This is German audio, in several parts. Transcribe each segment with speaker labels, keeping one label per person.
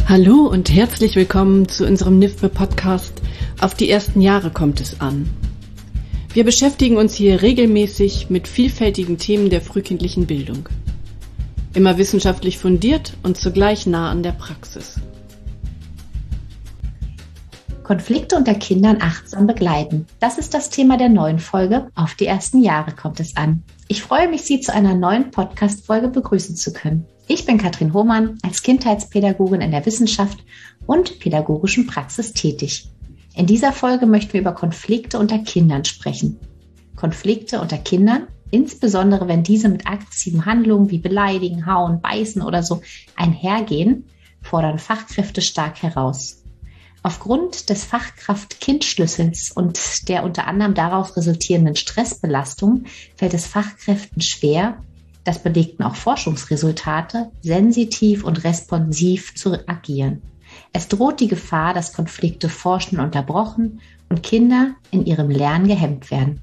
Speaker 1: Hallo und herzlich willkommen zu unserem NIFBE-Podcast Auf die ersten Jahre kommt es an. Wir beschäftigen uns hier regelmäßig mit vielfältigen Themen der frühkindlichen Bildung. Immer wissenschaftlich fundiert und zugleich nah an der Praxis.
Speaker 2: Konflikte unter Kindern achtsam begleiten. Das ist das Thema der neuen Folge Auf die ersten Jahre kommt es an. Ich freue mich, Sie zu einer neuen Podcast-Folge begrüßen zu können. Ich bin Katrin Hohmann, als Kindheitspädagogin in der Wissenschaft und pädagogischen Praxis tätig. In dieser Folge möchten wir über Konflikte unter Kindern sprechen. Konflikte unter Kindern, insbesondere wenn diese mit aggressiven Handlungen wie Beleidigen, Hauen, Beißen oder so einhergehen, fordern Fachkräfte stark heraus. Aufgrund des Fachkraft-Kind-Schlüssels und der unter anderem daraus resultierenden Stressbelastung fällt es Fachkräften schwer, das belegten auch Forschungsresultate, sensitiv und responsiv zu agieren. Es droht die Gefahr, dass Konflikte forschen unterbrochen und Kinder in ihrem Lernen gehemmt werden.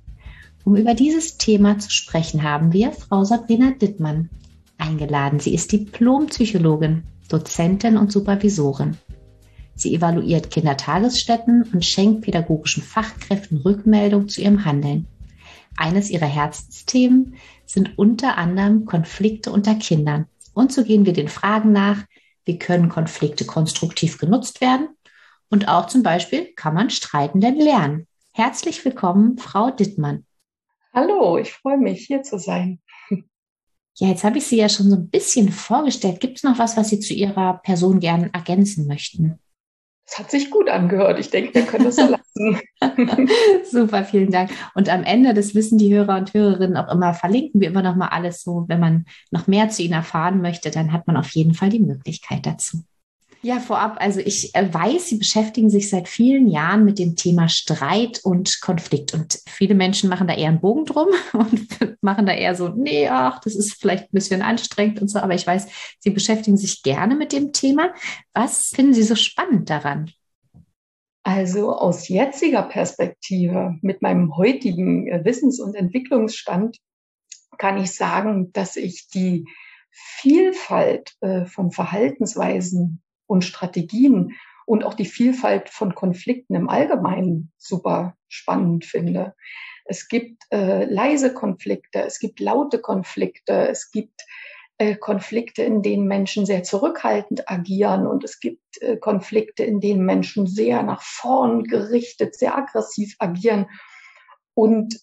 Speaker 2: Um über dieses Thema zu sprechen, haben wir Frau Sabrina Dittmann eingeladen. Sie ist Diplompsychologin, Dozentin und Supervisorin. Sie evaluiert Kindertagesstätten und schenkt pädagogischen Fachkräften Rückmeldung zu ihrem Handeln. Eines ihrer Herzensthemen sind unter anderem Konflikte unter Kindern. Und so gehen wir den Fragen nach, wie können Konflikte konstruktiv genutzt werden? Und auch zum Beispiel, kann man streiten denn lernen? Herzlich willkommen, Frau Dittmann.
Speaker 3: Hallo, ich freue mich, hier zu sein.
Speaker 2: Ja, jetzt habe ich Sie ja schon so ein bisschen vorgestellt. Gibt es noch was Sie zu Ihrer Person gerne ergänzen möchten?
Speaker 3: Das hat sich gut angehört. Ich denke, wir können das so lassen.
Speaker 2: Super, vielen Dank. Und am Ende, das wissen die Hörer und Hörerinnen auch immer, verlinken wir immer noch mal alles so. Wenn man noch mehr zu Ihnen erfahren möchte, dann hat man auf jeden Fall die Möglichkeit dazu. Ja, vorab, also ich weiß, Sie beschäftigen sich seit vielen Jahren mit dem Thema Streit und Konflikt. Und viele Menschen machen da eher einen Bogen drum und machen da eher so, nee, ach, das ist vielleicht ein bisschen anstrengend und so. Aber ich weiß, Sie beschäftigen sich gerne mit dem Thema. Was finden Sie so spannend daran?
Speaker 3: Also aus jetziger Perspektive, mit meinem heutigen Wissens- und Entwicklungsstand, kann ich sagen, dass ich die Vielfalt von Verhaltensweisen und Strategien und auch die Vielfalt von Konflikten im Allgemeinen super spannend finde. Es gibt leise Konflikte, es gibt laute Konflikte, es gibt Konflikte, in denen Menschen sehr zurückhaltend agieren und es gibt Konflikte, in denen Menschen sehr nach vorn gerichtet, sehr aggressiv agieren. Und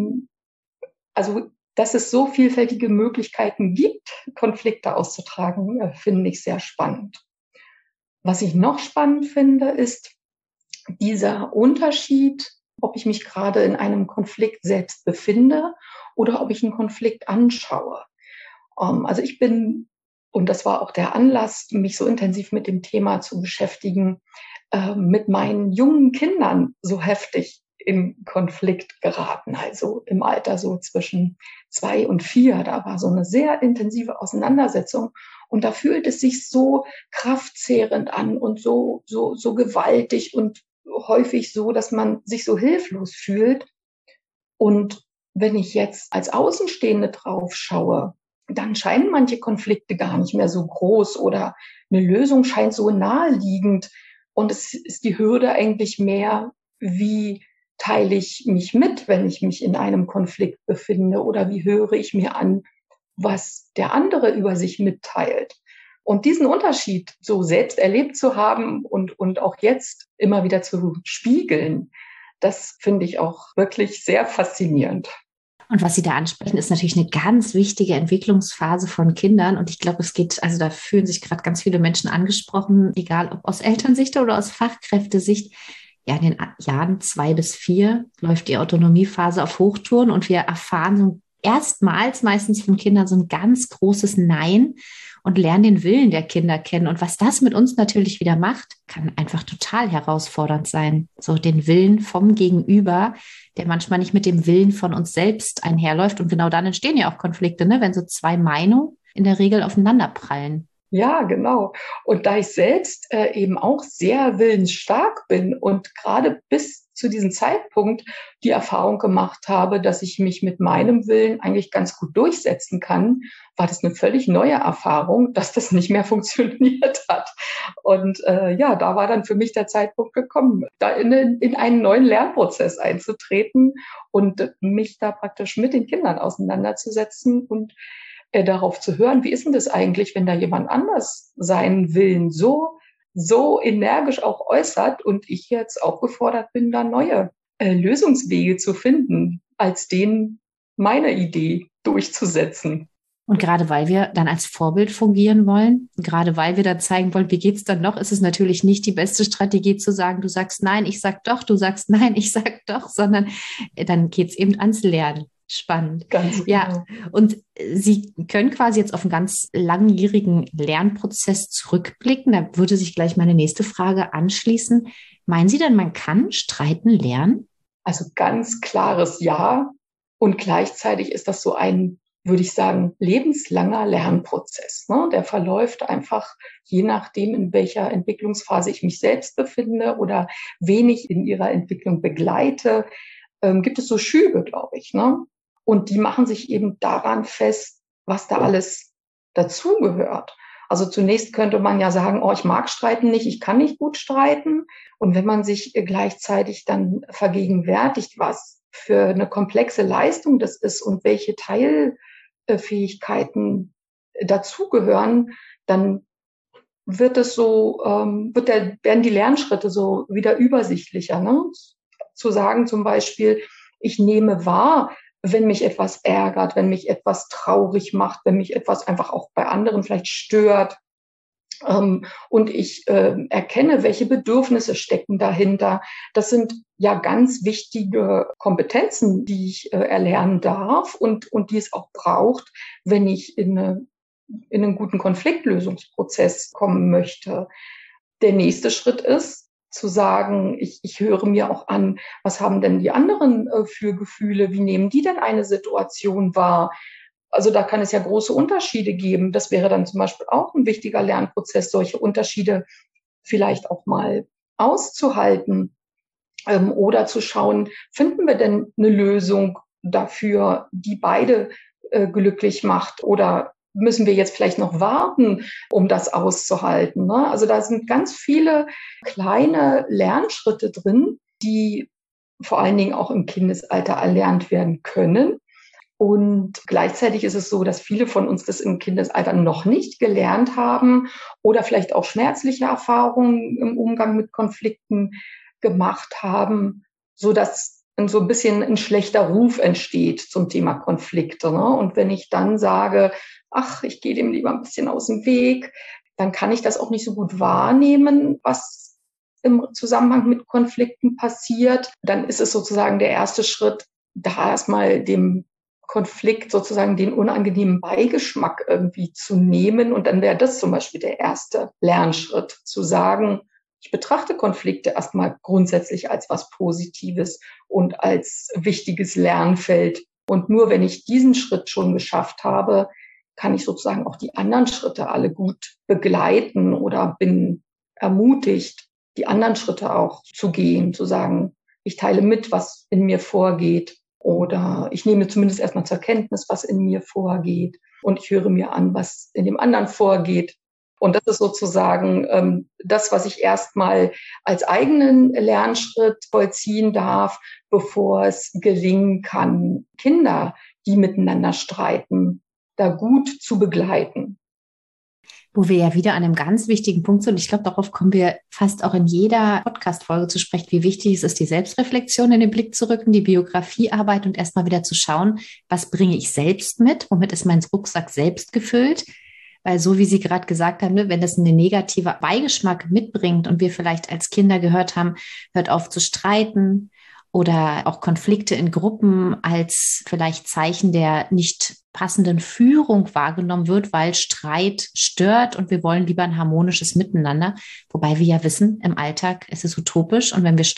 Speaker 3: also, dass es so vielfältige Möglichkeiten gibt, Konflikte auszutragen, finde ich sehr spannend. Was ich noch spannend finde, ist dieser Unterschied, ob ich mich gerade in einem Konflikt selbst befinde oder ob ich einen Konflikt anschaue. Also ich bin, und das war auch der Anlass, mich so intensiv mit dem Thema zu beschäftigen, mit meinen jungen Kindern so heftig in Konflikt geraten, also im Alter so zwischen 2 und 4. Da war so eine sehr intensive Auseinandersetzung und da fühlt es sich so kraftzehrend an und so gewaltig und häufig so, dass man sich so hilflos fühlt. Und wenn ich jetzt als Außenstehende drauf schaue, dann scheinen manche Konflikte gar nicht mehr so groß oder eine Lösung scheint so naheliegend. Und es ist die Hürde eigentlich mehr, wie teile ich mich mit, wenn ich mich in einem Konflikt befinde oder wie höre ich mir an, was der andere über sich mitteilt. Und diesen Unterschied so selbst erlebt zu haben und auch jetzt immer wieder zu spiegeln, das finde ich auch wirklich sehr faszinierend.
Speaker 2: Und was Sie da ansprechen, ist natürlich eine ganz wichtige Entwicklungsphase von Kindern. Und ich glaube, es geht, also da fühlen sich gerade ganz viele Menschen angesprochen, egal ob aus Elternsicht oder aus Fachkräftesicht. Ja, in den Jahren 2 bis 4 läuft die Autonomiephase auf Hochtouren und wir erfahren so erstmals meistens von Kindern so ein ganz großes Nein und lernen den Willen der Kinder kennen. Und was das mit uns natürlich wieder macht, kann einfach total herausfordernd sein. So den Willen vom Gegenüber, der manchmal nicht mit dem Willen von uns selbst einherläuft. Und genau dann entstehen ja auch Konflikte, ne? Wenn so 2 Meinungen in der Regel aufeinanderprallen.
Speaker 3: Ja, genau. Und da ich selbst eben auch sehr willensstark bin und gerade bis zu diesem Zeitpunkt die Erfahrung gemacht habe, dass ich mich mit meinem Willen eigentlich ganz gut durchsetzen kann, war das eine völlig neue Erfahrung, dass das nicht mehr funktioniert hat. Und da war dann für mich der Zeitpunkt gekommen, da in einen neuen Lernprozess einzutreten und mich da praktisch mit den Kindern auseinanderzusetzen und darauf zu hören, wie ist denn das eigentlich, wenn da jemand anders seinen Willen so energisch auch äußert und ich jetzt auch gefordert bin, da neue Lösungswege zu finden, als den meine Idee durchzusetzen.
Speaker 2: Und gerade weil wir dann als Vorbild fungieren wollen, gerade weil wir dann zeigen wollen, wie geht's dann noch, ist es natürlich nicht die beste Strategie zu sagen, du sagst nein, ich sag doch, du sagst nein, ich sag doch, sondern dann geht's eben ans Lernen. Spannend.
Speaker 3: Ganz genau.
Speaker 2: Ja, und Sie können quasi jetzt auf einen ganz langjährigen Lernprozess zurückblicken. Da würde sich gleich meine nächste Frage anschließen. Meinen Sie denn, man kann streiten lernen?
Speaker 3: Also ganz klares Ja. Und gleichzeitig ist das so ein, würde ich sagen, lebenslanger Lernprozess. Ne? Der verläuft einfach je nachdem, in welcher Entwicklungsphase ich mich selbst befinde oder wen ich in ihrer Entwicklung begleite. Gibt es so Schübe, glaube ich. Ne? Und die machen sich eben daran fest, was da alles dazugehört. Also zunächst könnte man ja sagen, ich mag Streiten nicht, ich kann nicht gut streiten. Und wenn man sich gleichzeitig dann vergegenwärtigt, was für eine komplexe Leistung das ist und welche Teilfähigkeiten dazugehören, dann wird es werden die Lernschritte so wieder übersichtlicher. Ne? Zu sagen zum Beispiel, ich nehme wahr, wenn mich etwas ärgert, wenn mich etwas traurig macht, wenn mich etwas einfach auch bei anderen vielleicht stört. Und ich erkenne, welche Bedürfnisse stecken dahinter. Das sind ja ganz wichtige Kompetenzen, die ich erlernen darf und die es auch braucht, wenn ich in einen guten Konfliktlösungsprozess kommen möchte. Der nächste Schritt ist, zu sagen, ich höre mir auch an, was haben denn die anderen für Gefühle, wie nehmen die denn eine Situation wahr? Also da kann es ja große Unterschiede geben. Das wäre dann zum Beispiel auch ein wichtiger Lernprozess, solche Unterschiede vielleicht auch mal auszuhalten oder zu schauen, finden wir denn eine Lösung dafür, die beide glücklich macht, oder müssen wir jetzt vielleicht noch warten, um das auszuhalten? Ne? Also da sind ganz viele kleine Lernschritte drin, die vor allen Dingen auch im Kindesalter erlernt werden können. Und gleichzeitig ist es so, dass viele von uns das im Kindesalter noch nicht gelernt haben oder vielleicht auch schmerzliche Erfahrungen im Umgang mit Konflikten gemacht haben, so dass so ein bisschen ein schlechter Ruf entsteht zum Thema Konflikte. Ne? Und wenn ich dann sage, ich gehe dem lieber ein bisschen aus dem Weg, dann kann ich das auch nicht so gut wahrnehmen, was im Zusammenhang mit Konflikten passiert. Dann ist es sozusagen der erste Schritt, da erstmal dem Konflikt sozusagen den unangenehmen Beigeschmack irgendwie zu nehmen. Und dann wäre das zum Beispiel der erste Lernschritt, zu sagen, ich betrachte Konflikte erstmal grundsätzlich als was Positives und als wichtiges Lernfeld. Und nur wenn ich diesen Schritt schon geschafft habe, kann ich sozusagen auch die anderen Schritte alle gut begleiten oder bin ermutigt, die anderen Schritte auch zu gehen, zu sagen, ich teile mit, was in mir vorgeht, oder ich nehme zumindest erstmal zur Kenntnis, was in mir vorgeht, und ich höre mir an, was in dem anderen vorgeht. Und das ist sozusagen das, was ich erstmal als eigenen Lernschritt vollziehen darf, bevor es gelingen kann, Kinder, die miteinander streiten, da gut zu begleiten.
Speaker 2: Wo wir ja wieder an einem ganz wichtigen Punkt sind. Ich glaube, darauf kommen wir fast auch in jeder Podcast-Folge zu sprechen, wie wichtig es ist, die Selbstreflexion in den Blick zu rücken, die Biografiearbeit und erstmal wieder zu schauen, was bringe ich selbst mit, womit ist mein Rucksack selbst gefüllt. Weil so wie Sie gerade gesagt haben, wenn das einen negativen Beigeschmack mitbringt und wir vielleicht als Kinder gehört haben, hört auf zu streiten, oder auch Konflikte in Gruppen als vielleicht Zeichen der nicht passenden Führung wahrgenommen wird, weil Streit stört und wir wollen lieber ein harmonisches Miteinander. Wobei wir ja wissen, im Alltag ist es utopisch, und wenn wir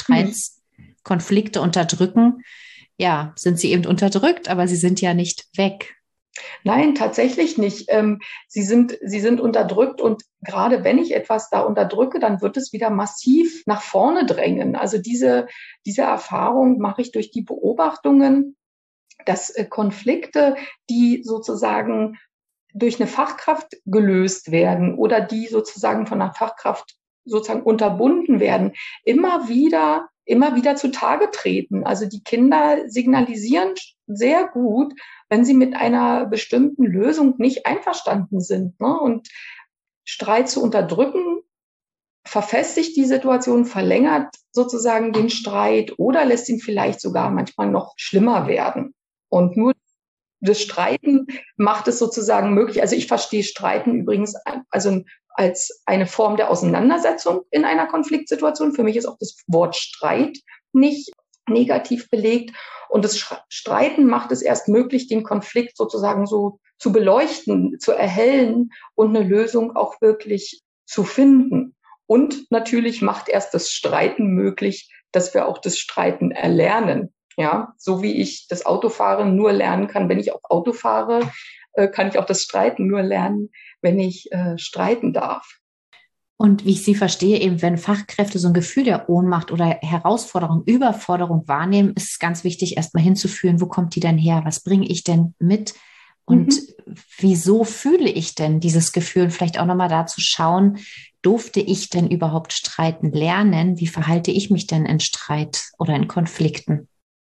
Speaker 2: Konflikte unterdrücken, ja, sind sie eben unterdrückt, aber sie sind ja nicht weg.
Speaker 3: Nein, tatsächlich nicht. Sie sind unterdrückt und gerade wenn ich etwas da unterdrücke, dann wird es wieder massiv nach vorne drängen. Also diese Erfahrung mache ich durch die Beobachtungen, dass Konflikte, die sozusagen durch eine Fachkraft gelöst werden oder die sozusagen von einer Fachkraft sozusagen unterbunden werden, immer wieder zutage treten. Also die Kinder signalisieren sehr gut, wenn sie mit einer bestimmten Lösung nicht einverstanden sind. Ne? Und Streit zu unterdrücken, verfestigt die Situation, verlängert sozusagen den Streit oder lässt ihn vielleicht sogar manchmal noch schlimmer werden. Und nur das Streiten macht es sozusagen möglich. Also ich verstehe Streiten übrigens also als eine Form der Auseinandersetzung in einer Konfliktsituation. Für mich ist auch das Wort Streit nicht negativ belegt. Und das Streiten macht es erst möglich, den Konflikt sozusagen so zu beleuchten, zu erhellen und eine Lösung auch wirklich zu finden. Und natürlich macht erst das Streiten möglich, dass wir auch das Streiten erlernen. Ja, so wie ich das Autofahren nur lernen kann, wenn ich auch Auto fahre, kann ich auch das Streiten nur lernen, wenn ich streiten darf.
Speaker 2: Und wie ich Sie verstehe, eben wenn Fachkräfte so ein Gefühl der Ohnmacht oder Herausforderung, Überforderung wahrnehmen, ist es ganz wichtig, erstmal hinzuführen, wo kommt die denn her? Was bringe ich denn mit? Und wieso fühle ich denn dieses Gefühl? Vielleicht auch nochmal da zu schauen, durfte ich denn überhaupt streiten lernen? Wie verhalte ich mich denn in Streit oder in Konflikten?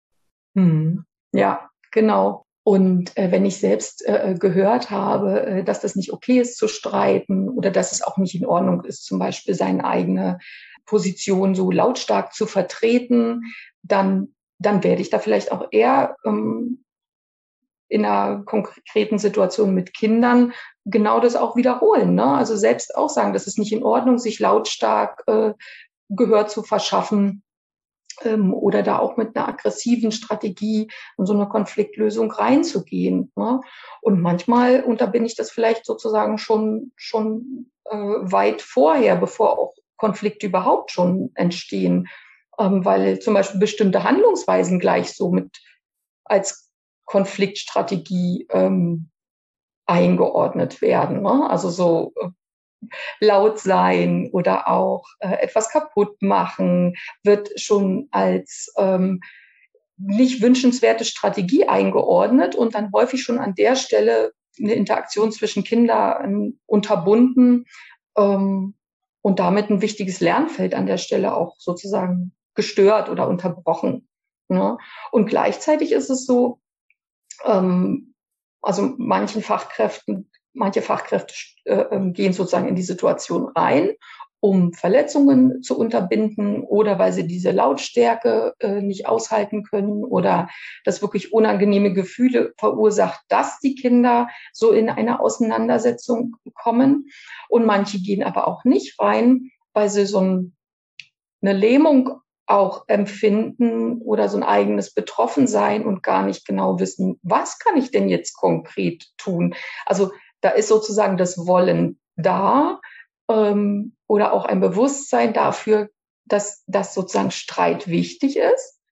Speaker 3: Ja, genau. Und wenn ich selbst gehört habe, dass das nicht okay ist zu streiten oder dass es auch nicht in Ordnung ist, zum Beispiel seine eigene Position so lautstark zu vertreten, dann werde ich da vielleicht auch eher in einer konkreten Situation mit Kindern genau das auch wiederholen. Ne? Also selbst auch sagen, das ist nicht in Ordnung, sich lautstark Gehör zu verschaffen. Oder da auch mit einer aggressiven Strategie in so eine Konfliktlösung reinzugehen. Ne? Und manchmal unterbinde ich das vielleicht sozusagen schon weit vorher, bevor auch Konflikte überhaupt schon entstehen, weil zum Beispiel bestimmte Handlungsweisen gleich so mit als Konfliktstrategie eingeordnet werden. Ne? Also so laut sein oder auch etwas kaputt machen, wird schon als nicht wünschenswerte Strategie eingeordnet und dann häufig schon an der Stelle eine Interaktion zwischen Kindern unterbunden und damit ein wichtiges Lernfeld an der Stelle auch sozusagen gestört oder unterbrochen. Ne? Und gleichzeitig ist es so, also manche Fachkräfte gehen sozusagen in die Situation rein, um Verletzungen zu unterbinden oder weil sie diese Lautstärke nicht aushalten können oder das wirklich unangenehme Gefühle verursacht, dass die Kinder so in eine Auseinandersetzung kommen. Und manche gehen aber auch nicht rein, weil sie so eine Lähmung auch empfinden oder so ein eigenes Betroffensein und gar nicht genau wissen, was kann ich denn jetzt konkret tun? Also da ist sozusagen das Wollen da oder auch ein Bewusstsein dafür, dass sozusagen Streit wichtig ist.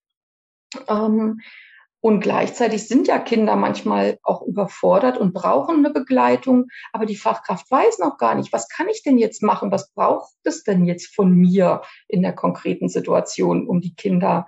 Speaker 3: Und gleichzeitig sind ja Kinder manchmal auch überfordert und brauchen eine Begleitung, aber die Fachkraft weiß noch gar nicht, was kann ich denn jetzt machen, was braucht es denn jetzt von mir in der konkreten Situation, um die Kinder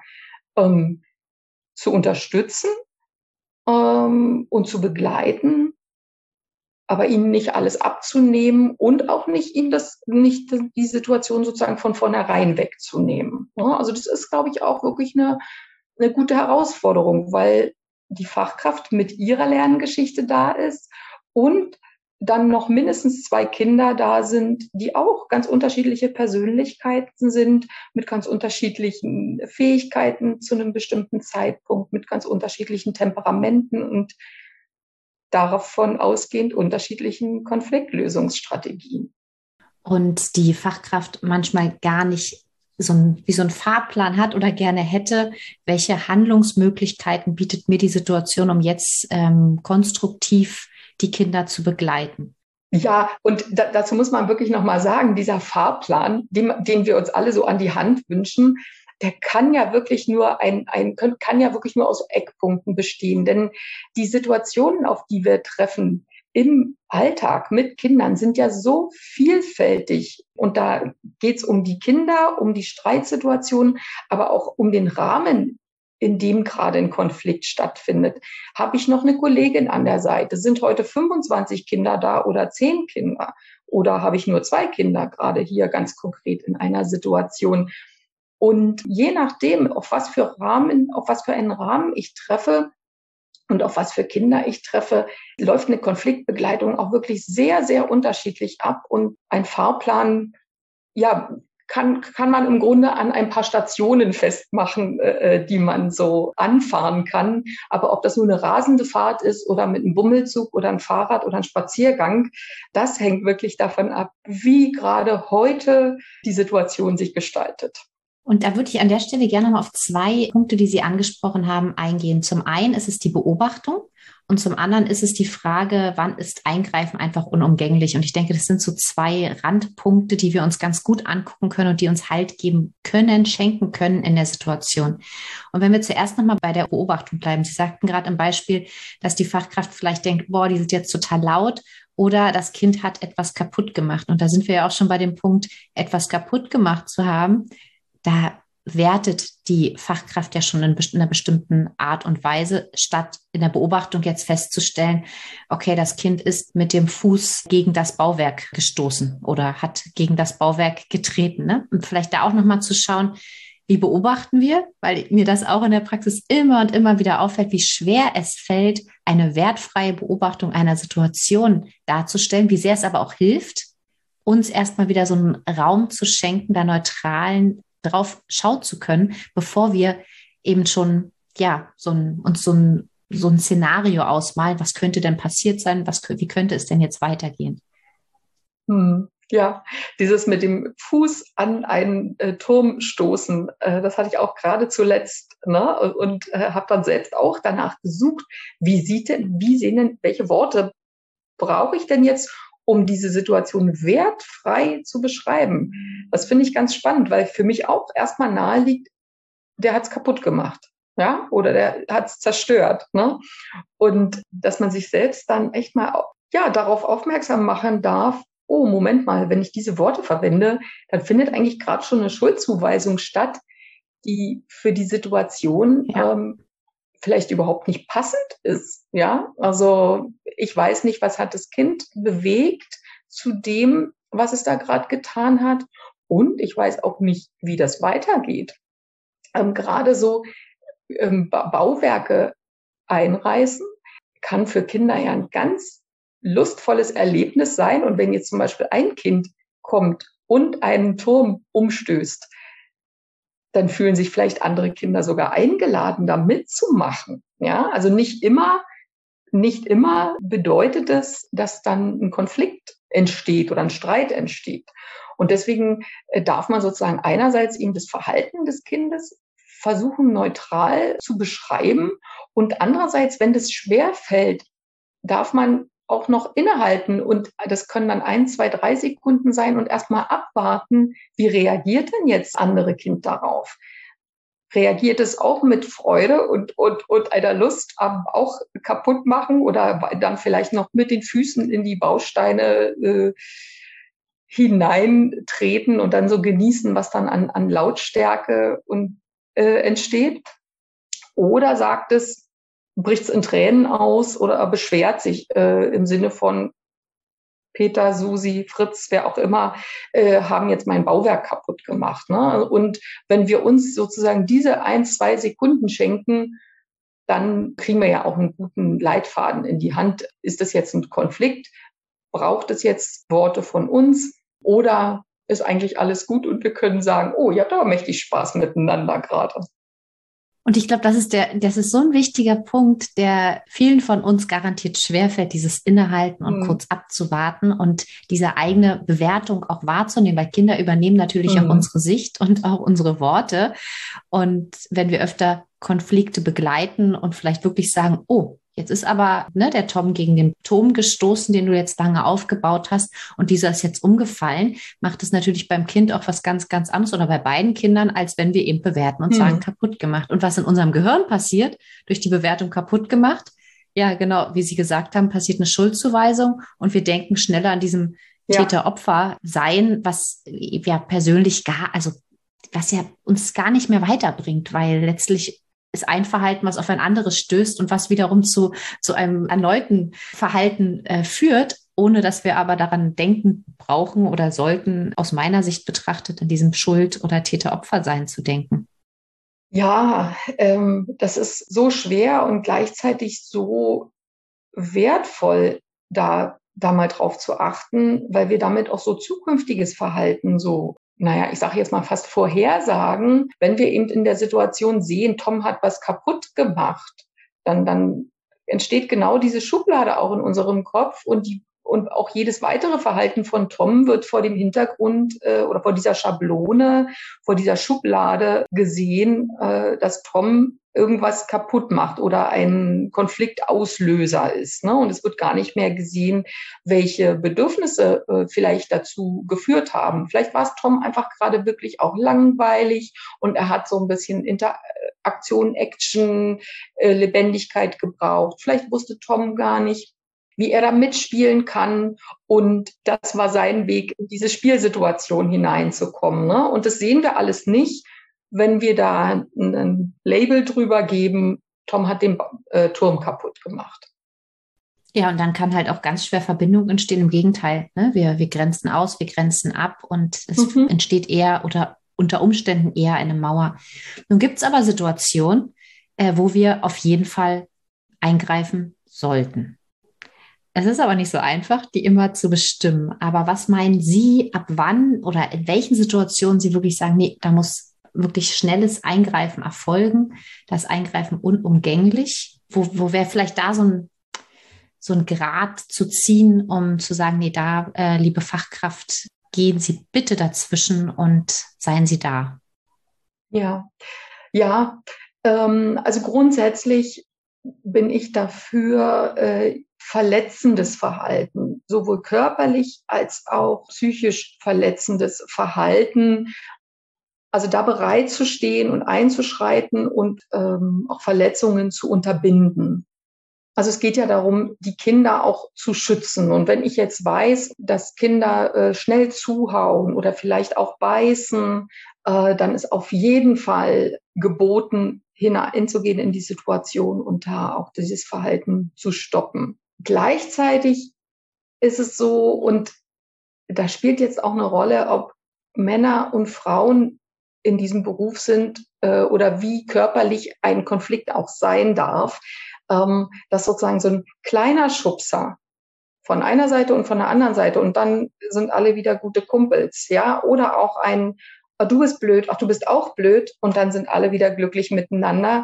Speaker 3: zu unterstützen und zu begleiten, aber ihnen nicht alles abzunehmen und auch nicht ihnen nicht die Situation sozusagen von vornherein wegzunehmen. Ja, also das ist, glaube ich, auch wirklich eine gute Herausforderung, weil die Fachkraft mit ihrer Lerngeschichte da ist und dann noch mindestens 2 Kinder da sind, die auch ganz unterschiedliche Persönlichkeiten sind, mit ganz unterschiedlichen Fähigkeiten zu einem bestimmten Zeitpunkt, mit ganz unterschiedlichen Temperamenten und davon ausgehend unterschiedlichen Konfliktlösungsstrategien.
Speaker 2: Und die Fachkraft manchmal gar nicht so ein Fahrplan hat oder gerne hätte, welche Handlungsmöglichkeiten bietet mir die Situation, um jetzt konstruktiv die Kinder zu begleiten?
Speaker 3: Ja, und dazu muss man wirklich nochmal sagen, dieser Fahrplan, den wir uns alle so an die Hand wünschen, der kann ja wirklich nur kann ja wirklich nur aus Eckpunkten bestehen. Denn die Situationen, auf die wir treffen im Alltag mit Kindern, sind ja so vielfältig. Und da geht es um die Kinder, um die Streitsituationen, aber auch um den Rahmen, in dem gerade ein Konflikt stattfindet. Habe ich noch eine Kollegin an der Seite? Sind heute 25 Kinder da oder 10 Kinder? Oder habe ich nur 2 Kinder gerade hier ganz konkret in einer Situation? Und je nachdem, auf was für einen Rahmen ich treffe und auf was für Kinder ich treffe, läuft eine Konfliktbegleitung auch wirklich sehr, sehr unterschiedlich ab. Und ein Fahrplan, ja, kann man im Grunde an ein paar Stationen festmachen, die man so anfahren kann. Aber ob das nur eine rasende Fahrt ist oder mit einem Bummelzug oder ein Fahrrad oder ein Spaziergang, das hängt wirklich davon ab, wie gerade heute die Situation sich gestaltet.
Speaker 2: Und da würde ich an der Stelle gerne mal auf 2 Punkte, die Sie angesprochen haben, eingehen. Zum einen ist es die Beobachtung und zum anderen ist es die Frage, wann ist Eingreifen einfach unumgänglich? Und ich denke, das sind so 2 Randpunkte, die wir uns ganz gut angucken können und die uns Halt geben können, schenken können in der Situation. Und wenn wir zuerst nochmal bei der Beobachtung bleiben. Sie sagten gerade im Beispiel, dass die Fachkraft vielleicht denkt, boah, die sind jetzt total laut. Oder das Kind hat etwas kaputt gemacht. Und da sind wir ja auch schon bei dem Punkt, etwas kaputt gemacht zu haben. Da wertet die Fachkraft ja schon in einer bestimmten Art und Weise, statt in der Beobachtung jetzt festzustellen, okay, das Kind ist mit dem Fuß gegen das Bauwerk gestoßen oder hat gegen das Bauwerk getreten. Ne? Und vielleicht da auch nochmal zu schauen, wie beobachten wir, weil mir das auch in der Praxis immer und immer wieder auffällt, wie schwer es fällt, eine wertfreie Beobachtung einer Situation darzustellen, wie sehr es aber auch hilft, uns erstmal wieder so einen Raum zu schenken, da neutralen drauf schauen zu können, bevor wir eben schon uns so ein Szenario ausmalen, was könnte denn passiert sein, wie könnte es denn jetzt weitergehen?
Speaker 3: Ja, dieses mit dem Fuß an einen Turm stoßen, das hatte ich auch gerade zuletzt, ne? Und habe dann selbst auch danach gesucht, welche Worte brauche ich denn jetzt, um diese Situation wertfrei zu beschreiben. Das finde ich ganz spannend, weil für mich auch erstmal nahe liegt, der hat es kaputt gemacht, ja, oder der hat es zerstört, ne? Und dass man sich selbst dann echt mal, darauf aufmerksam machen darf, oh, Moment mal, wenn ich diese Worte verwende, dann findet eigentlich gerade schon eine Schuldzuweisung statt, die für die Situation vielleicht überhaupt nicht passend ist, ja. Also ich weiß nicht, was hat das Kind bewegt zu dem, was es da gerade getan hat, und ich weiß auch nicht, wie das weitergeht. Gerade so Bauwerke einreißen kann für Kinder ja ein ganz lustvolles Erlebnis sein. Und wenn jetzt zum Beispiel ein Kind kommt und einen Turm umstößt, dann fühlen sich vielleicht andere Kinder sogar eingeladen, da mitzumachen. Ja, also nicht immer bedeutet es, dass dann ein Konflikt entsteht oder ein Streit entsteht. Und deswegen darf man sozusagen einerseits eben das Verhalten des Kindes versuchen, neutral zu beschreiben. Und andererseits, wenn das schwerfällt, darf man auch noch innehalten. Und das können dann 1, 2, 3 Sekunden sein und erstmal abwarten, wie reagiert denn jetzt das andere Kind darauf? Reagiert es auch mit Freude und einer Lust am auch kaputt machen oder dann vielleicht noch mit den Füßen in die Bausteine hineintreten und dann so genießen, was dann an Lautstärke entsteht? Oder sagt es, bricht es in Tränen aus oder beschwert sich im Sinne von Peter, Susi, Fritz, wer auch immer, haben jetzt mein Bauwerk kaputt gemacht. Ne? Und wenn wir uns sozusagen diese 1, 2 Sekunden schenken, dann kriegen wir ja auch einen guten Leitfaden in die Hand. Ist das jetzt ein Konflikt? Braucht es jetzt Worte von uns? Oder ist eigentlich alles gut und wir können sagen, oh, ihr habt aber mächtig Spaß miteinander gerade.
Speaker 2: Und ich glaube, das ist so ein wichtiger Punkt, der vielen von uns garantiert schwerfällt, dieses Innehalten und kurz abzuwarten und diese eigene Bewertung auch wahrzunehmen, weil Kinder übernehmen natürlich auch unsere Sicht und auch unsere Worte. Und wenn wir öfter Konflikte begleiten und vielleicht wirklich sagen, oh, Jetzt ist aber der Tom gegen den Turm gestoßen, den du jetzt lange aufgebaut hast, und dieser ist jetzt umgefallen. Macht es natürlich beim Kind auch was ganz, ganz anderes oder bei beiden Kindern, als wenn wir eben bewerten und sagen, kaputt gemacht. Und was in unserem Gehirn passiert, durch die Bewertung kaputt gemacht, ja genau, wie Sie gesagt haben, passiert eine Schuldzuweisung und wir denken schneller an diesem Täter-Opfer-Sein, was ja persönlich was ja uns gar nicht mehr weiterbringt, weil letztlich ist ein Verhalten, was auf ein anderes stößt und was wiederum zu einem erneuten Verhalten führt, ohne dass wir aber daran denken brauchen oder sollten, aus meiner Sicht betrachtet, an diesem Schuld- oder Täter-Opfer-Sein zu denken.
Speaker 3: Ja, das ist so schwer und gleichzeitig so wertvoll, da mal drauf zu achten, weil wir damit auch so zukünftiges Verhalten ich sage jetzt mal fast vorhersagen, wenn wir eben in der Situation sehen, Tom hat was kaputt gemacht, dann entsteht genau diese Schublade auch in unserem Kopf und auch jedes weitere Verhalten von Tom wird vor dem Hintergrund oder vor dieser Schablone, vor dieser Schublade gesehen, dass Tom irgendwas kaputt macht oder ein Konfliktauslöser ist. Ne? Und es wird gar nicht mehr gesehen, welche Bedürfnisse vielleicht dazu geführt haben. Vielleicht war es Tom einfach gerade wirklich auch langweilig und er hat so ein bisschen Interaktion, Action, Lebendigkeit gebraucht. Vielleicht wusste Tom gar nicht, wie er da mitspielen kann. Und das war sein Weg, in diese Spielsituation hineinzukommen. Ne? Und das sehen wir alles nicht, wenn wir da ein Label drüber geben, Tom hat den Turm kaputt gemacht.
Speaker 2: Ja, und dann kann halt auch ganz schwer Verbindung entstehen. Im Gegenteil, ne? Wir grenzen aus, wir grenzen ab und es entsteht eher oder unter Umständen eher eine Mauer. Nun gibt es aber Situationen, wo wir auf jeden Fall eingreifen sollten. Es ist aber nicht so einfach, die immer zu bestimmen. Aber was meinen Sie, ab wann oder in welchen Situationen Sie wirklich sagen, nee, da muss wirklich schnelles Eingreifen erfolgen, das Eingreifen unumgänglich? Wo wäre vielleicht da so ein Grad zu ziehen, um zu sagen, nee, da, liebe Fachkraft, gehen Sie bitte dazwischen und seien Sie da.
Speaker 3: Ja, also grundsätzlich bin ich dafür, verletzendes Verhalten, sowohl körperlich als auch psychisch verletzendes Verhalten, also da bereit zu stehen und einzuschreiten und auch Verletzungen zu unterbinden. Also es geht ja darum, die Kinder auch zu schützen. Und wenn ich jetzt weiß, dass Kinder schnell zuhauen oder vielleicht auch beißen, dann ist auf jeden Fall geboten, hineinzugehen in die Situation und da auch dieses Verhalten zu stoppen. Gleichzeitig ist es so, und da spielt jetzt auch eine Rolle, ob Männer und Frauen in diesem Beruf sind oder wie körperlich ein Konflikt auch sein darf, dass sozusagen so ein kleiner Schubser von einer Seite und von der anderen Seite und dann sind alle wieder gute Kumpels, ja, oder auch ein, oh, du bist blöd, ach, du bist auch blöd und dann sind alle wieder glücklich miteinander.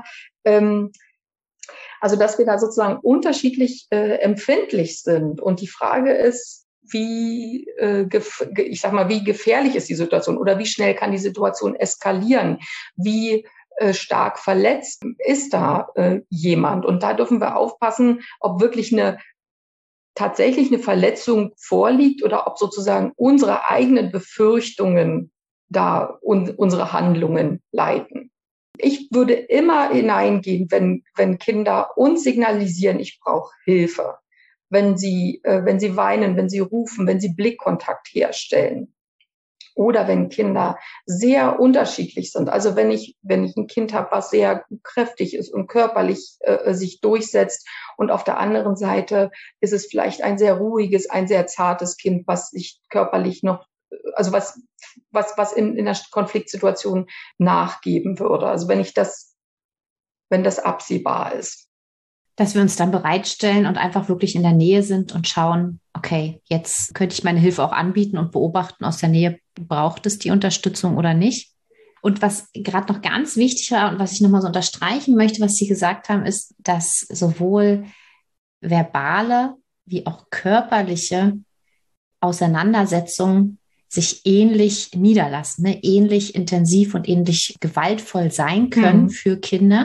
Speaker 3: Also dass wir da sozusagen unterschiedlich empfindlich sind und die Frage ist, wie gefährlich ist die Situation oder wie schnell kann die Situation eskalieren? Wie stark verletzt ist da jemand? Und da dürfen wir aufpassen, ob wirklich tatsächlich eine Verletzung vorliegt oder ob sozusagen unsere eigenen Befürchtungen da unsere Handlungen leiten. Ich würde immer hineingehen, wenn Kinder uns signalisieren, ich brauche Hilfe. Wenn sie weinen, wenn sie rufen, wenn sie Blickkontakt herstellen. Oder wenn Kinder sehr unterschiedlich sind. Also wenn ich ein Kind habe, was sehr kräftig ist und körperlich sich durchsetzt und auf der anderen Seite ist es vielleicht ein sehr ruhiges, ein sehr zartes Kind, was sich körperlich noch, also was in der Konfliktsituation nachgeben würde. Also wenn das absehbar ist.
Speaker 2: Dass wir uns dann bereitstellen und einfach wirklich in der Nähe sind und schauen, okay, jetzt könnte ich meine Hilfe auch anbieten und beobachten aus der Nähe, braucht es die Unterstützung oder nicht. Und was gerade noch ganz wichtig war und was ich nochmal so unterstreichen möchte, was Sie gesagt haben, ist, dass sowohl verbale wie auch körperliche Auseinandersetzungen sich ähnlich niederlassen, ne? Ähnlich intensiv und ähnlich gewaltvoll sein können für Kinder.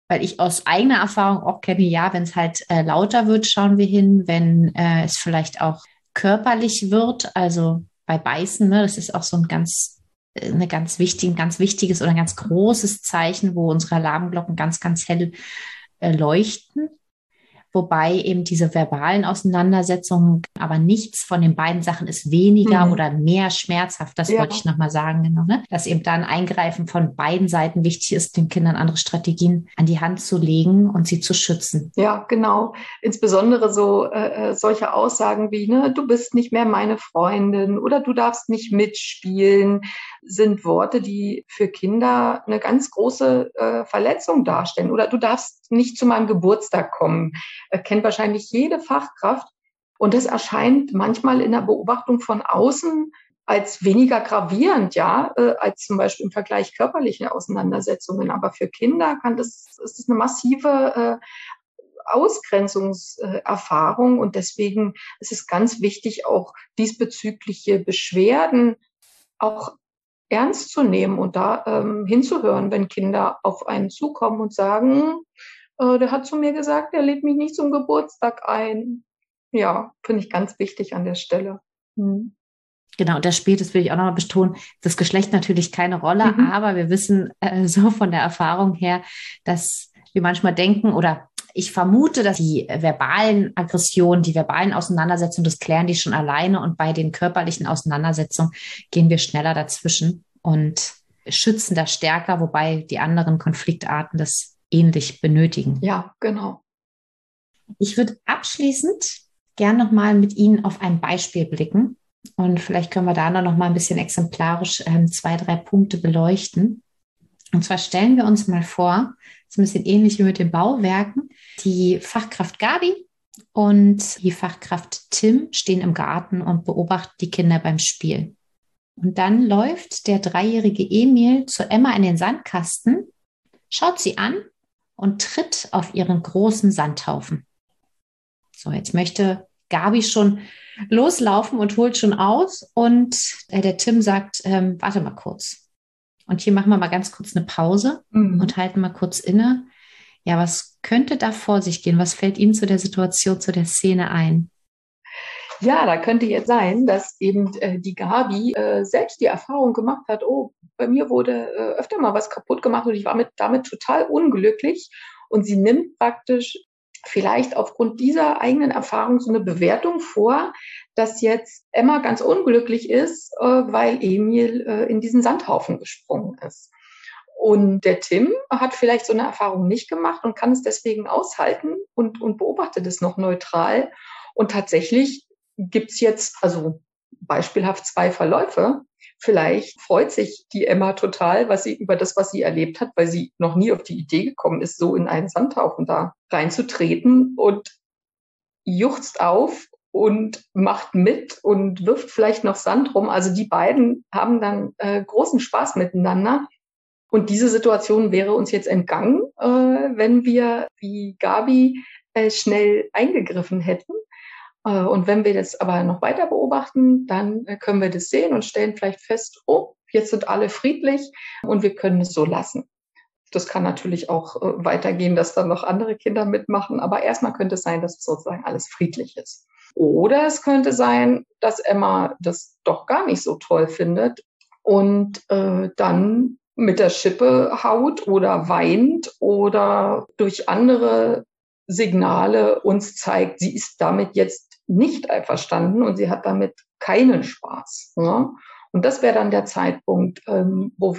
Speaker 2: weil ich aus eigener Erfahrung auch kenne, ja, wenn es halt lauter wird, schauen wir hin, wenn es vielleicht auch körperlich wird, also bei Beißen, ne, das ist auch so ein ein ganz wichtiges oder ein ganz großes Zeichen, wo unsere Alarmglocken ganz, ganz hell leuchten. Wobei eben diese verbalen Auseinandersetzungen, aber nichts von den beiden Sachen ist weniger oder mehr schmerzhaft. Das wollte ich nochmal sagen, genau, ne? Dass eben da ein Eingreifen von beiden Seiten wichtig ist, den Kindern andere Strategien an die Hand zu legen und sie zu schützen.
Speaker 3: Ja, genau. Insbesondere so solche Aussagen wie, ne, du bist nicht mehr meine Freundin oder du darfst nicht mitspielen, sind Worte, die für Kinder eine ganz große Verletzung darstellen. Oder du darfst nicht zu meinem Geburtstag kommen. Kennt wahrscheinlich jede Fachkraft. Und das erscheint manchmal in der Beobachtung von außen als weniger gravierend, ja, als zum Beispiel im Vergleich körperliche Auseinandersetzungen. Aber für Kinder ist das eine massive Ausgrenzungserfahrung. Und deswegen ist es ganz wichtig, auch diesbezügliche Beschwerden auch ernst zu nehmen und da hinzuhören, wenn Kinder auf einen zukommen und sagen, der hat zu mir gesagt, er lädt mich nicht zum Geburtstag ein. Ja, finde ich ganz wichtig an der Stelle.
Speaker 2: Genau, und das spielt, das will ich auch nochmal betonen, das Geschlecht natürlich keine Rolle, aber wir wissen so von der Erfahrung her, dass wir manchmal denken oder ich vermute, dass die verbalen Aggressionen, die verbalen Auseinandersetzungen, das klären die schon alleine und bei den körperlichen Auseinandersetzungen gehen wir schneller dazwischen und schützen das stärker, wobei die anderen Konfliktarten das ähnlich benötigen.
Speaker 3: Ja, genau.
Speaker 2: Ich würde abschließend gern nochmal mit Ihnen auf ein Beispiel blicken und vielleicht können wir da noch mal ein bisschen exemplarisch 2, 3 Punkte beleuchten. Und zwar stellen wir uns mal vor, das ist ein bisschen ähnlich wie mit den Bauwerken, die Fachkraft Gabi und die Fachkraft Tim stehen im Garten und beobachten die Kinder beim Spiel. Und dann läuft der 3-jährige Emil zu Emma in den Sandkasten, schaut sie an und tritt auf ihren großen Sandhaufen. So, jetzt möchte Gabi schon loslaufen und holt schon aus und der Tim sagt, warte mal kurz. Und hier machen wir mal ganz kurz eine Pause und halten mal kurz inne. Ja, was könnte da vor sich gehen? Was fällt Ihnen zu der Situation, zu der Szene ein?
Speaker 3: Ja, da könnte jetzt sein, dass eben die Gabi selbst die Erfahrung gemacht hat, oh, bei mir wurde öfter mal was kaputt gemacht und ich war damit total unglücklich. Und sie nimmt praktisch vielleicht aufgrund dieser eigenen Erfahrung so eine Bewertung vor, dass jetzt Emma ganz unglücklich ist, weil Emil in diesen Sandhaufen gesprungen ist. Und der Tim hat vielleicht so eine Erfahrung nicht gemacht und kann es deswegen aushalten und beobachtet es noch neutral. Und tatsächlich gibt's jetzt also beispielhaft 2 Verläufe. Vielleicht freut sich die Emma total, was sie erlebt hat, weil sie noch nie auf die Idee gekommen ist, so in einen Sandhaufen da reinzutreten und juchzt auf und macht mit und wirft vielleicht noch Sand rum. Also die beiden haben dann großen Spaß miteinander. Und diese Situation wäre uns jetzt entgangen, wenn wir wie Gabi schnell eingegriffen hätten. Und wenn wir das aber noch weiter beobachten, dann können wir das sehen und stellen vielleicht fest, oh, jetzt sind alle friedlich und wir können es so lassen. Das kann natürlich auch weitergehen, dass dann noch andere Kinder mitmachen, aber erstmal könnte es sein, dass sozusagen alles friedlich ist. Oder es könnte sein, dass Emma das doch gar nicht so toll findet und dann mit der Schippe haut oder weint oder durch andere Signale uns zeigt, sie ist damit jetzt nicht einverstanden und sie hat damit keinen Spaß. Ja? Und das wäre dann der Zeitpunkt, wo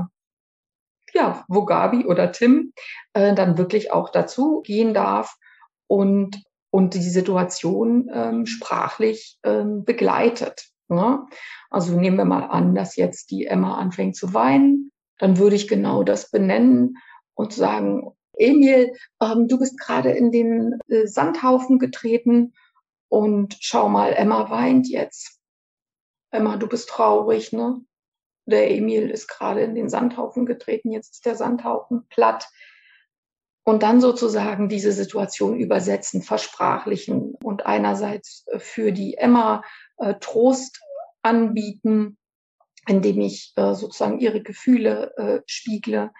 Speaker 3: Gabi oder Tim dann wirklich auch dazu gehen darf und die Situation sprachlich begleitet. Ja? Also nehmen wir mal an, dass jetzt die Emma anfängt zu weinen, dann würde ich genau das benennen und sagen, Emil, du bist gerade in den Sandhaufen getreten und schau mal, Emma weint jetzt. Emma, du bist traurig, ne? Der Emil ist gerade in den Sandhaufen getreten, jetzt ist der Sandhaufen platt. Und dann sozusagen diese Situation übersetzen, versprachlichen und einerseits für die Emma Trost anbieten, indem ich sozusagen ihre Gefühle spiegle.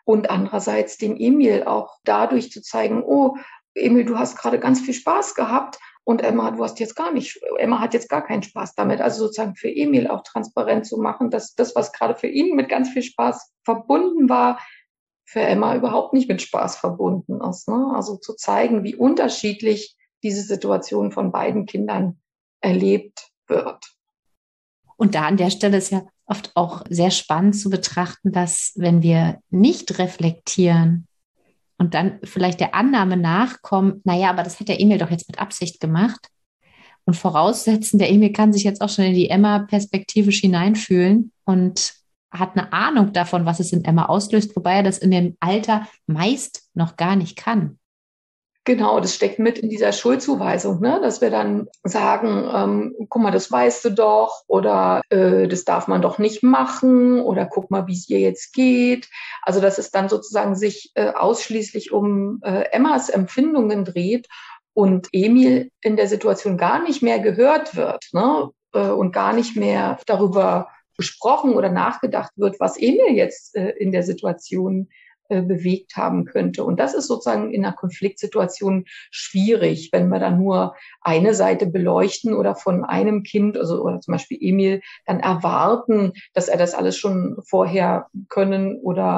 Speaker 3: Und andererseits dem Emil auch dadurch zu zeigen, oh, Emil, du hast gerade ganz viel Spaß gehabt und Emma, Emma hat jetzt gar keinen Spaß damit. Also sozusagen für Emil auch transparent zu machen, dass das, was gerade für ihn mit ganz viel Spaß verbunden war, für Emma überhaupt nicht mit Spaß verbunden ist. Ne? Also zu zeigen, wie unterschiedlich diese Situation von beiden Kindern erlebt wird.
Speaker 2: Und da an der Stelle ist ja oft auch sehr spannend zu betrachten, dass wenn wir nicht reflektieren und dann vielleicht der Annahme nachkommen, naja, aber das hat der Emil doch jetzt mit Absicht gemacht und voraussetzen, der Emil kann sich jetzt auch schon in die Emma perspektivisch hineinfühlen und hat eine Ahnung davon, was es in Emma auslöst, wobei er das in dem Alter meist noch gar nicht kann.
Speaker 3: Genau, das steckt mit in dieser Schuldzuweisung, ne? Dass wir dann sagen, guck mal, das weißt du doch oder das darf man doch nicht machen oder guck mal, wie es ihr jetzt geht. Also dass es dann sozusagen sich ausschließlich um Emmas Empfindungen dreht und Emil in der Situation gar nicht mehr gehört wird, ne? Und gar nicht mehr darüber gesprochen oder nachgedacht wird, was Emil jetzt in der Situation bewegt haben könnte. Und das ist sozusagen in einer Konfliktsituation schwierig, wenn wir dann nur eine Seite beleuchten oder von einem Kind, also oder zum Beispiel Emil, dann erwarten, dass er das alles schon vorher können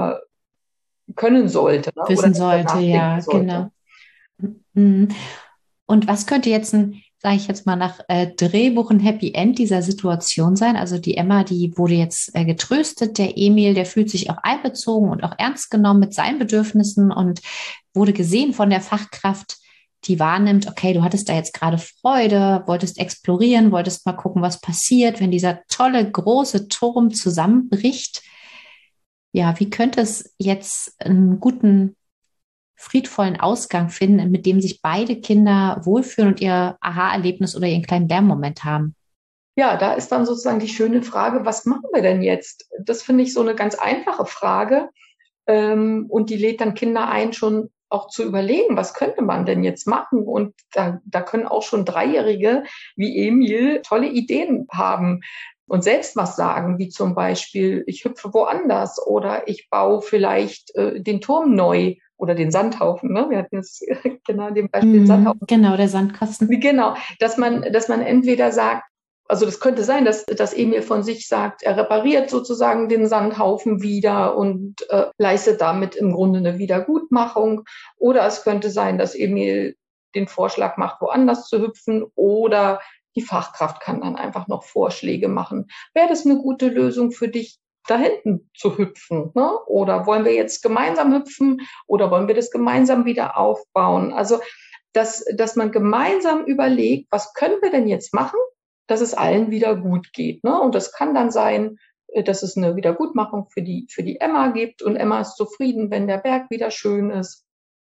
Speaker 3: sollte. Ne?
Speaker 2: Wissen
Speaker 3: Oder
Speaker 2: sollte, ja,
Speaker 3: sollte.
Speaker 2: Genau. Und was könnte jetzt sage ich jetzt mal, nach Drehbuch ein Happy End dieser Situation sein? Also die Emma, die wurde jetzt getröstet, der Emil, der fühlt sich auch einbezogen und auch ernst genommen mit seinen Bedürfnissen und wurde gesehen von der Fachkraft, die wahrnimmt, okay, du hattest da jetzt gerade Freude, wolltest explorieren, wolltest mal gucken, was passiert, wenn dieser tolle, große Turm zusammenbricht. Ja, wie könnte es jetzt einen guten friedvollen Ausgang finden, mit dem sich beide Kinder wohlfühlen und ihr Aha-Erlebnis oder ihren kleinen Lernmoment haben?
Speaker 3: Ja, da ist dann sozusagen die schöne Frage, was machen wir denn jetzt? Das finde ich so eine ganz einfache Frage. Und die lädt dann Kinder ein, schon auch zu überlegen, was könnte man denn jetzt machen? Und da können auch schon Dreijährige wie Emil tolle Ideen haben und selbst was sagen, wie zum Beispiel, ich hüpfe woanders oder ich baue vielleicht den Turm neu oder den Sandhaufen. Ne? Wir hatten jetzt genau dem Beispiel den Sandhaufen.
Speaker 2: Genau, der Sandkasten.
Speaker 3: Genau, dass man entweder sagt, also das könnte sein, dass Emil von sich sagt, er repariert sozusagen den Sandhaufen wieder und leistet damit im Grunde eine Wiedergutmachung. Oder es könnte sein, dass Emil den Vorschlag macht, woanders zu hüpfen. Oder die Fachkraft kann dann einfach noch Vorschläge machen. Wäre das eine gute Lösung für dich, da hinten zu hüpfen? Ne? Oder wollen wir jetzt gemeinsam hüpfen? Oder wollen wir das gemeinsam wieder aufbauen? Also dass man gemeinsam überlegt, was können wir denn jetzt machen, dass es allen wieder gut geht. Ne? Und das kann dann sein, dass es eine Wiedergutmachung für die Emma gibt und Emma ist zufrieden, wenn der Berg wieder schön ist.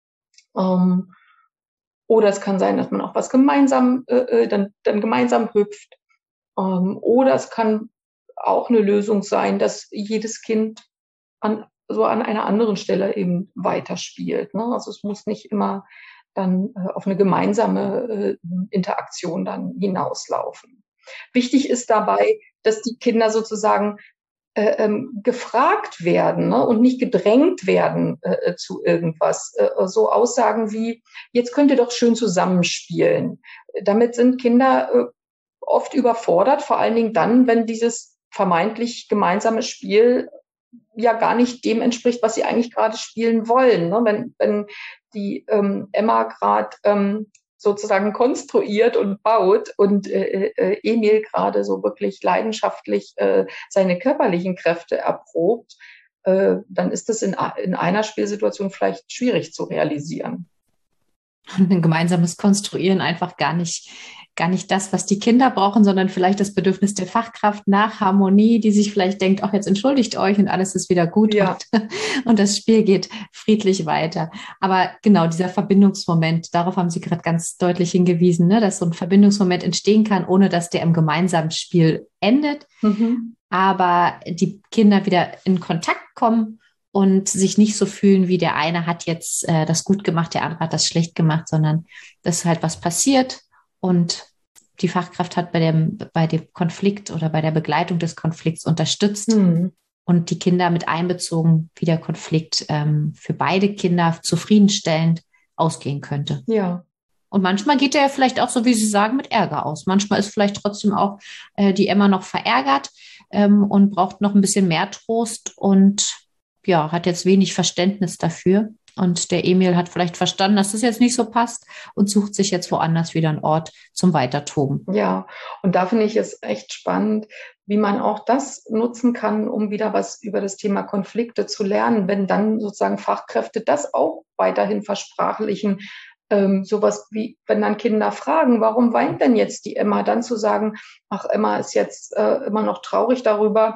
Speaker 3: Oder es kann sein, dass man auch was gemeinsam dann gemeinsam hüpft. Oder es kann auch eine Lösung sein, dass jedes Kind an einer anderen Stelle eben weiterspielt. Ne? Also es muss nicht immer dann auf eine gemeinsame Interaktion dann hinauslaufen. Wichtig ist dabei, dass die Kinder sozusagen gefragt werden, ne, und nicht gedrängt werden zu irgendwas. So Aussagen wie, jetzt könnt ihr doch schön zusammenspielen. Damit sind Kinder oft überfordert, vor allen Dingen dann, wenn dieses vermeintlich gemeinsame Spiel ja gar nicht dem entspricht, was sie eigentlich gerade spielen wollen. Ne? Wenn die Emma gerade sozusagen konstruiert und baut und Emil gerade so wirklich leidenschaftlich seine körperlichen Kräfte erprobt, dann ist das in einer Spielsituation vielleicht schwierig zu realisieren.
Speaker 2: Und ein gemeinsames Konstruieren einfach gar nicht das, was die Kinder brauchen, sondern vielleicht das Bedürfnis der Fachkraft nach Harmonie, die sich vielleicht denkt, ach, jetzt entschuldigt euch und alles ist wieder gut, ja. und das Spiel geht friedlich weiter. Aber genau, dieser Verbindungsmoment, darauf haben Sie gerade ganz deutlich hingewiesen, ne, dass so ein Verbindungsmoment entstehen kann, ohne dass der im gemeinsamen Spiel endet, aber die Kinder wieder in Kontakt kommen und sich nicht so fühlen, wie der eine hat jetzt das gut gemacht, der andere hat das schlecht gemacht, sondern dass halt was passiert und die Fachkraft hat bei dem Konflikt oder bei der Begleitung des Konflikts unterstützt und die Kinder mit einbezogen, wie der Konflikt für beide Kinder zufriedenstellend ausgehen könnte.
Speaker 3: Ja.
Speaker 2: Und manchmal geht der vielleicht auch, so wie Sie sagen, mit Ärger aus. Manchmal ist vielleicht trotzdem auch die Emma noch verärgert und braucht noch ein bisschen mehr Trost und ja, hat jetzt wenig Verständnis dafür. Und der Emil hat vielleicht verstanden, dass das jetzt nicht so passt und sucht sich jetzt woanders wieder einen Ort zum Weitertoben.
Speaker 3: Ja, und da finde ich es echt spannend, wie man auch das nutzen kann, um wieder was über das Thema Konflikte zu lernen, wenn dann sozusagen Fachkräfte das auch weiterhin versprachlichen. Sowas wie, wenn dann Kinder fragen, warum weint denn jetzt die Emma, dann zu sagen, ach, Emma ist jetzt immer noch traurig darüber,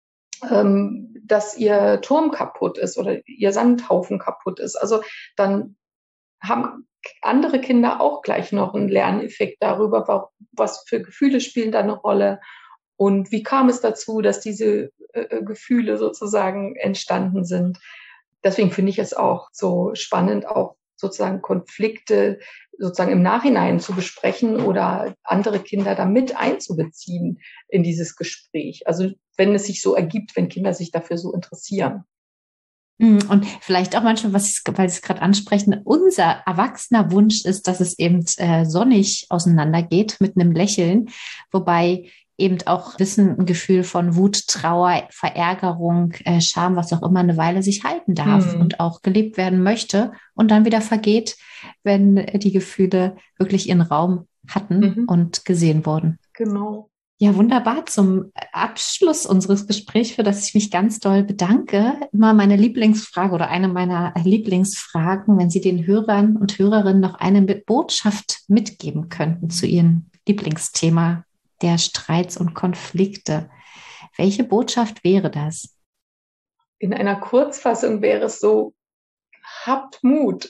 Speaker 3: dass ihr Turm kaputt ist oder ihr Sandhaufen kaputt ist. Also dann haben andere Kinder auch gleich noch einen Lerneffekt darüber, was für Gefühle spielen da eine Rolle und wie kam es dazu, dass diese Gefühle sozusagen entstanden sind. Deswegen finde ich es auch so spannend, auch sozusagen Konflikte sozusagen im Nachhinein zu besprechen oder andere Kinder da mit einzubeziehen in dieses Gespräch. Also wenn es sich so ergibt, wenn Kinder sich dafür so interessieren.
Speaker 2: Und vielleicht auch manchmal, weil Sie es gerade ansprechen, unser erwachsener Wunsch ist, dass es eben sonnig auseinandergeht mit einem Lächeln, wobei eben auch Wissen, ein Gefühl von Wut, Trauer, Verärgerung, Scham, was auch immer, eine Weile sich halten darf und auch gelebt werden möchte und dann wieder vergeht, wenn die Gefühle wirklich ihren Raum hatten und gesehen wurden.
Speaker 3: Genau.
Speaker 2: Ja, wunderbar. Zum Abschluss unseres Gesprächs, für das ich mich ganz doll bedanke, immer meine Lieblingsfrage oder eine meiner Lieblingsfragen, wenn Sie den Hörern und Hörerinnen noch eine Botschaft mitgeben könnten zu Ihrem Lieblingsthema der Streits und Konflikte. Welche Botschaft wäre das?
Speaker 3: In einer Kurzfassung wäre es so, habt Mut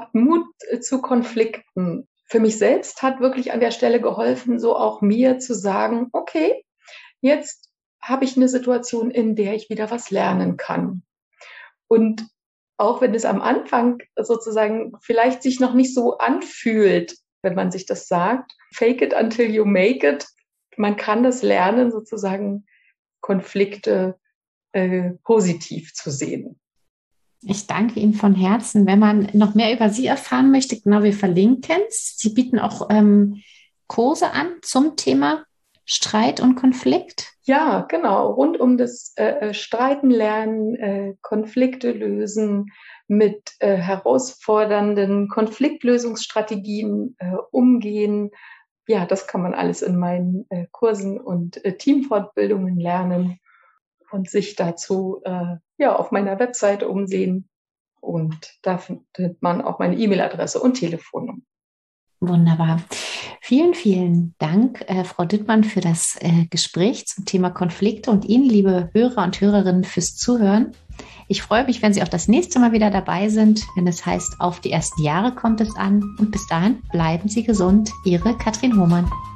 Speaker 3: zu Konflikten. Für mich selbst hat wirklich an der Stelle geholfen, so auch mir zu sagen, okay, jetzt habe ich eine Situation, in der ich wieder was lernen kann. Und auch wenn es am Anfang sozusagen vielleicht sich noch nicht so anfühlt, wenn man sich das sagt, fake it until you make it, man kann das lernen, sozusagen Konflikte positiv zu sehen.
Speaker 2: Ich danke Ihnen von Herzen. Wenn man noch mehr über Sie erfahren möchte, genau, wir verlinken es. Sie bieten auch Kurse an zum Thema Streit und Konflikt.
Speaker 3: Ja, genau. Rund um das Streiten lernen, Konflikte lösen, mit herausfordernden Konfliktlösungsstrategien umgehen. Ja, das kann man alles in meinen Kursen und Teamfortbildungen lernen und sich dazu auf meiner Webseite umsehen. Und da findet man auch meine E-Mail-Adresse und Telefonnummer.
Speaker 2: Wunderbar. Vielen, vielen Dank, Frau Dittmann, für das Gespräch zum Thema Konflikte und Ihnen, liebe Hörer und Hörerinnen, fürs Zuhören. Ich freue mich, wenn Sie auch das nächste Mal wieder dabei sind, wenn es heißt, auf die ersten Jahre kommt es an. Und bis dahin bleiben Sie gesund. Ihre Katrin Hohmann.